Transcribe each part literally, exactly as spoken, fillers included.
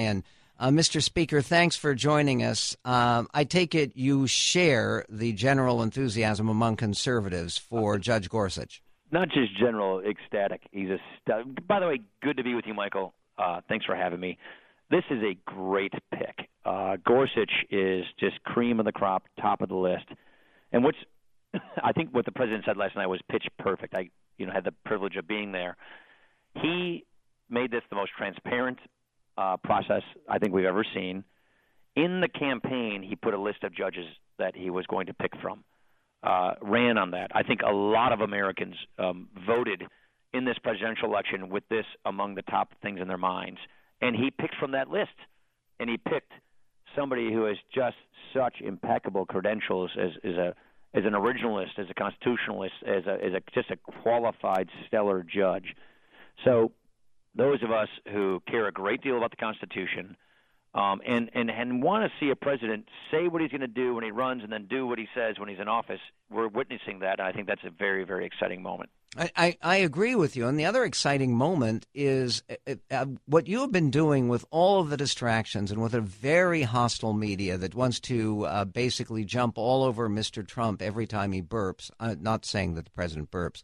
Ryan. Uh, Mister Speaker, thanks for joining us. Um, I take it you share the general enthusiasm among conservatives for Judge Gorsuch. Not just general, ecstatic. He's a st- By the way, good to be with you, Michael. Uh, thanks for having me. This is a great pick. Uh, Gorsuch is just cream of the crop, top of the list. And what's, I think what the president said last night was pitch perfect. I, you know, had the privilege of being there. He made this the most transparent uh, process I think we've ever seen. In the campaign, he put a list of judges that he was going to pick from, uh, ran on that. I think a lot of Americans um, voted in this presidential election with this among the top things in their minds. And he picked from that list. And he picked somebody who has just such impeccable credentials as, as a as an originalist, as a constitutionalist, as a as a just a qualified, stellar judge. So those of us who care a great deal about the Constitution um, and, and, and want to see a president say what he's going to do when he runs and then do what he says when he's in office, we're witnessing that, and I think that's a very, very exciting moment. I, I, I agree with you. And the other exciting moment is uh, uh, what you have been doing with all of the distractions and with a very hostile media that wants to uh, basically jump all over Mister Trump every time he burps. I'm not saying that the president burps,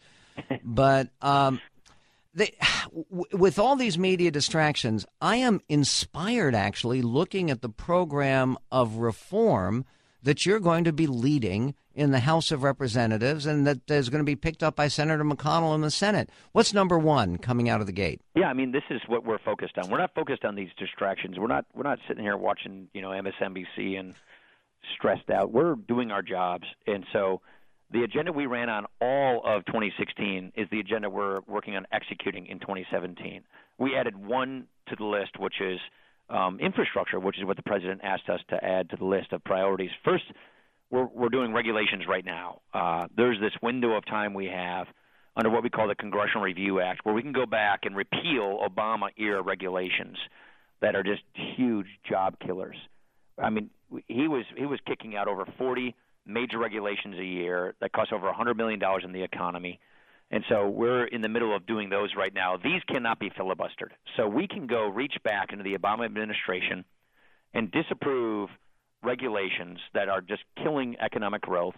but um, they, w- with all these media distractions, I am inspired actually looking at the program of reform that you're going to be leading in the House of Representatives and that is going to be picked up by Senator McConnell in the Senate. What's number one coming out of the gate? Yeah, I mean, this is what we're focused on. We're not focused on these distractions. We're not we're not sitting here watching, you know, M S N B C and stressed out. We're doing our jobs. And so the agenda we ran on all of twenty sixteen is the agenda we're working on executing in twenty seventeen. We added one to the list, which is um, infrastructure, which is what the president asked us to add to the list of priorities. First, We're, we're doing regulations right now. Uh, there's this window of time we have under what we call the Congressional Review Act where we can go back and repeal Obama-era regulations that are just huge job killers. I mean, he was he was kicking out over forty major regulations a year that cost over one hundred million dollars in the economy. And so we're in the middle of doing those right now. These cannot be filibustered. So we can go reach back into the Obama administration and disapprove regulations that are just killing economic growth,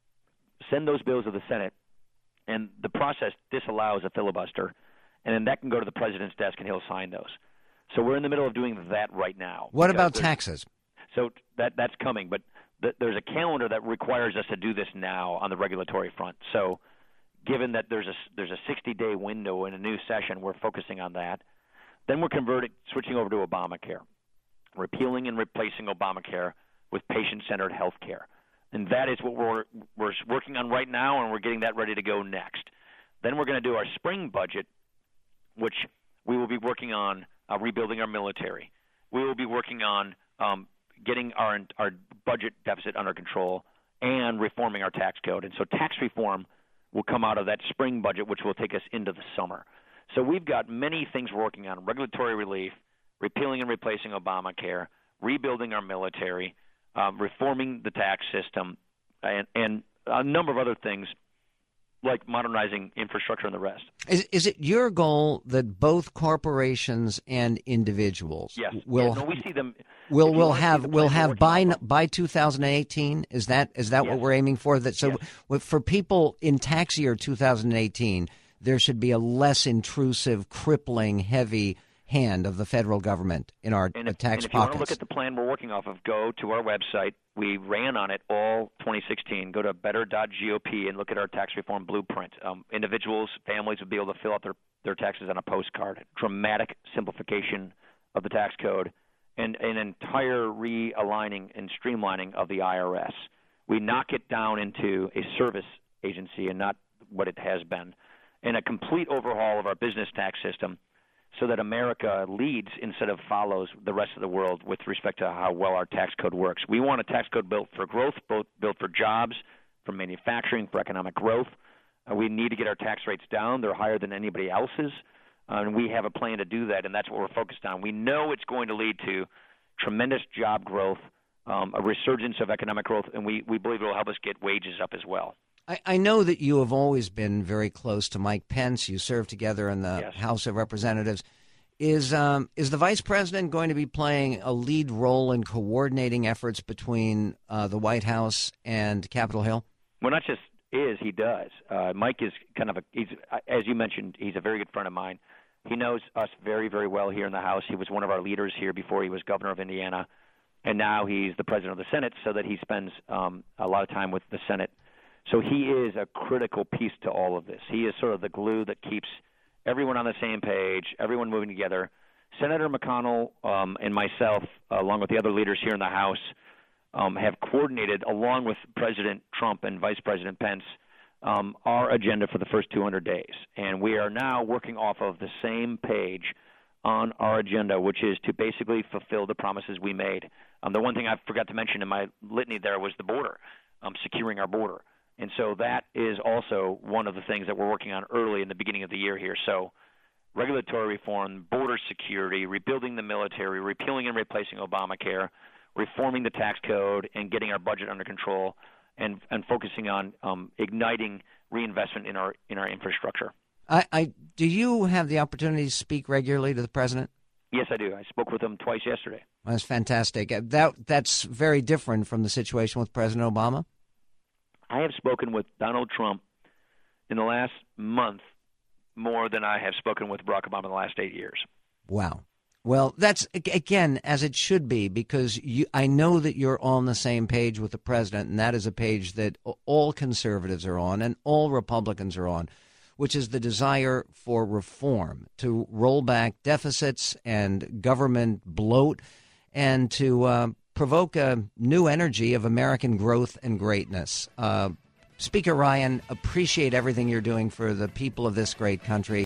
send those bills to the Senate, and the process disallows a filibuster, and then that can go to the president's desk and he'll sign those. So we're in the middle of doing that right now. What about taxes? So that that's coming, but th- there's a calendar that requires us to do this now on the regulatory front. So given that there's a there's a sixty-day window in a new session, we're focusing on that. Then we're converting, switching over to Obamacare, repealing and replacing Obamacare with patient-centered health care. And that is what we're we're working on right now, and we're getting that ready to go next. Then we're going to do our spring budget, which we will be working on uh, rebuilding our military. We will be working on um, getting our our budget deficit under control and reforming our tax code. And so tax reform will come out of that spring budget, which will take us into the summer. So we've got many things we're working on: regulatory relief, repealing and replacing Obamacare, rebuilding our military, Um, reforming the tax system, and, and a number of other things like modernizing infrastructure and the rest. Is, is it your goal that both corporations and individuals yes. will yeah, no, we see them will will have will have by by two thousand eighteen? Is that is that yes. what we're aiming for? That so yes. for people in tax year two thousand eighteen, there should be a less intrusive, crippling, heavy hand of the federal government in our and if, tax and if pockets. you want to look at the plan we're working off of, go to our website. We ran on it all twenty sixteen. Go to better dot gop and look at our tax reform blueprint. Um, individuals, families would be able to fill out their, their taxes on a postcard. Dramatic simplification of the tax code and an entire realigning and streamlining of the I R S. We knock it down into a service agency and not what it has been, and a complete overhaul of our business tax system, so that America leads instead of follows the rest of the world with respect to how well our tax code works. We want a tax code built for growth, both built for jobs, for manufacturing, for economic growth. Uh, we need to get our tax rates down. They're higher than anybody else's, uh, and we have a plan to do that, and that's what we're focused on. We know it's going to lead to tremendous job growth, um, a resurgence of economic growth, and we, we believe it will help us get wages up as well. I, I know that you have always been very close to Mike Pence. You served together in the yes. House of Representatives. Is um, is the vice president going to be playing a lead role in coordinating efforts between uh, the White House and Capitol Hill? Well, not just is, he does. Uh, Mike is kind of a, he's, as you mentioned, he's a very good friend of mine. He knows us very, very well here in the House. He was one of our leaders here before he was governor of Indiana, and now he's the president of the Senate, so that he spends um, a lot of time with the Senate. So he is a critical piece to all of this. He is sort of the glue that keeps everyone on the same page, everyone moving together. Senator McConnell um, and myself, uh, along with the other leaders here in the House, um, have coordinated, along with President Trump and Vice President Pence, um, our agenda for the first two hundred days. And we are now working off of the same page on our agenda, which is to basically fulfill the promises we made. Um, the one thing I forgot to mention in my litany there was the border, um, securing our border. And so that is also one of the things that we're working on early in the beginning of the year here. So regulatory reform, border security, rebuilding the military, repealing and replacing Obamacare, reforming the tax code, and getting our budget under control, and, and focusing on um, igniting reinvestment in our in our infrastructure. I, I do you have the opportunity to speak regularly to the president? Yes, I do. I spoke with him twice yesterday. That's fantastic. That that's very different from the situation with President Obama. I have spoken with Donald Trump in the last month more than I have spoken with Barack Obama in the last eight years. Wow. Well, that's, again, as it should be, because you, I know that you're on the same page with the president, and that is a page that all conservatives are on and all Republicans are on, which is the desire for reform, to roll back deficits and government bloat, and to uh, provoke a new energy of American growth and greatness. Uh, Speaker Ryan, appreciate everything you're doing for the people of this great country.